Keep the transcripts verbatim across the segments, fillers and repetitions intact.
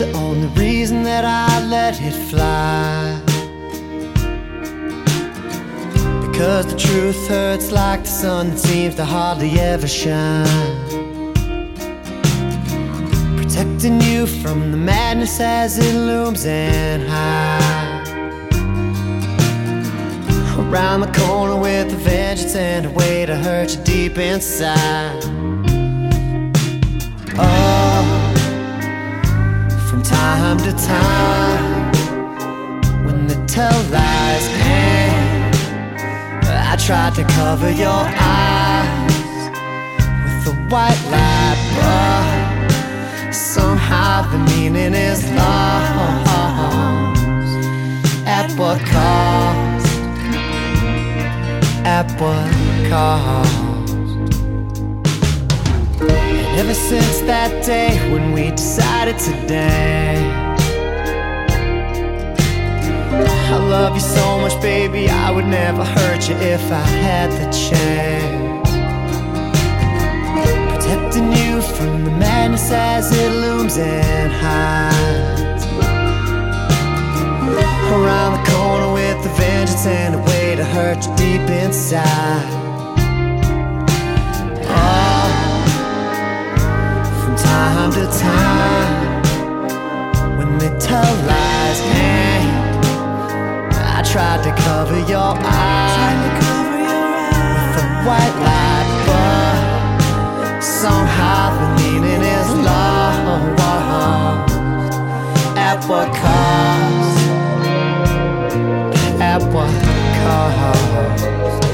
the only reason that I let it fly. Because the truth hurts like the sun that seems to hardly ever shine. Protecting you from the madness as it looms and hides. Around the corner with a vengeance and a way to hurt you deep inside. Oh, from time to time, when they tell lies and I tried to cover your eyes with a white light, but somehow the meaning is lost. At what cost? At what cost? And ever since that day when we decided to dance, I love you so much, baby, I would never hurt you if I had the chance. Protecting you from the madness as it looms and hides. Around the corner with a vengeance and a way to hurt you deep inside. Oh, from time to time, when they tell lies and I tried to cover your eyes with a white light, but somehow the meaning is lost. At what cost? At what cost?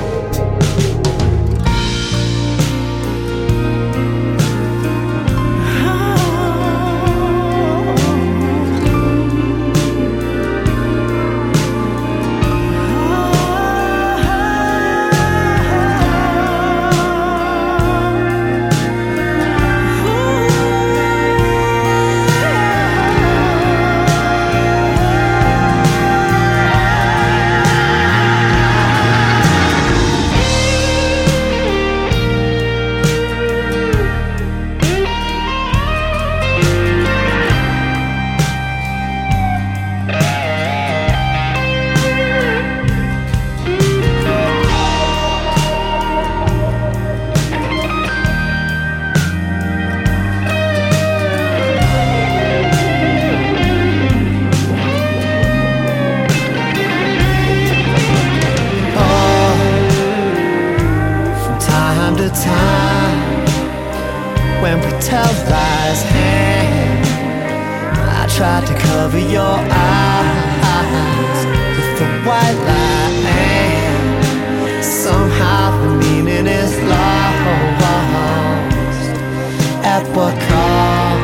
Time when we tell lies and I tried to cover your eyes with the white light and somehow the meaning is lost. At what cost?